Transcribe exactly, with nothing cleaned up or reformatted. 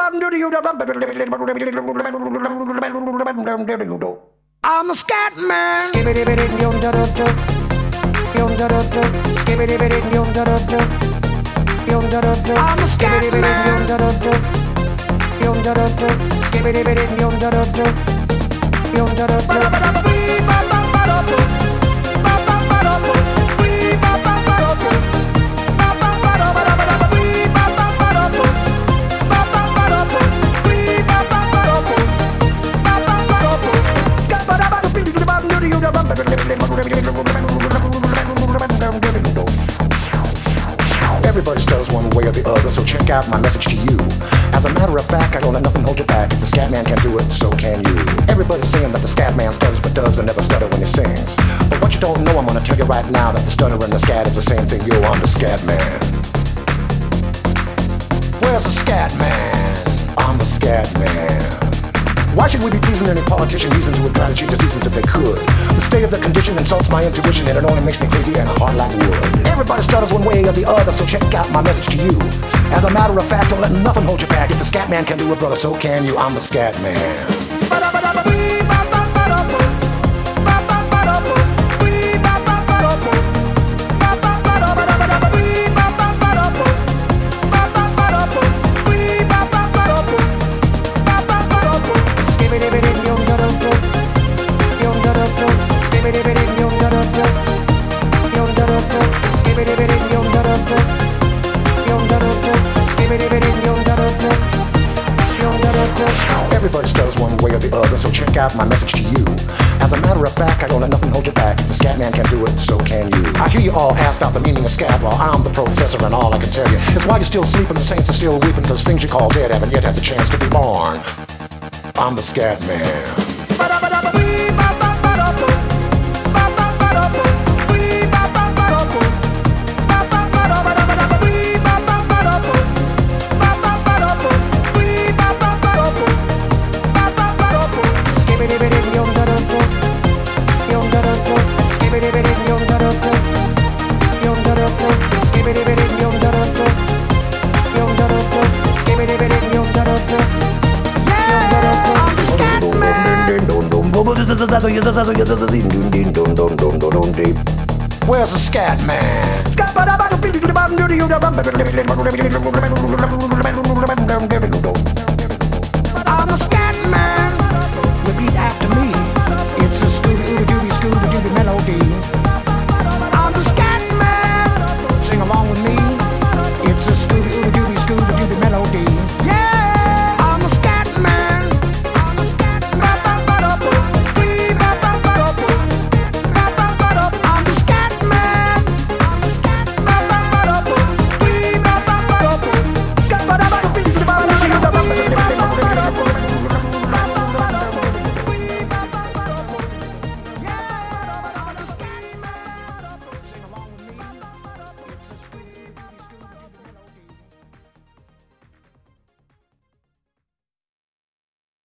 I'm a scat man. I'm a scat Everybody stutters one way or the other, so check out my message to you. As a matter of fact, I don't let nothing hold you back. If the scat man can do it, so can you. Everybody's saying that the scat man stutters but does and never stutter when he sings. But what you don't know, I'm gonna tell you right now, that the stutter and the scat is the same thing. Yo, I'm the scat man. Where's the scat man? I'm the scat man. Why should we be pleasing any politician? Reasons who would try to cheat the seasons if they could. The state of the condition insults my intuition, and it only makes me crazy and hard like wood. Everybody stutters one way or the other, so check out my message to you. As a matter of fact, don't let nothing hold you back. If the scat man can do it, brother, so can you. I'm the scat man. Everybody stutters one way or the other, so check out my message to you. As a matter of fact, I don't let nothing hold you back. If the scat man can do it, so can you. I hear you all ask about the meaning of scat. Well, I'm the professor, and all I can tell you is while you're still sleeping, the saints are still weeping, cause things you call dead haven't yet had the chance to be born. I'm the scat man. Where's the scat man?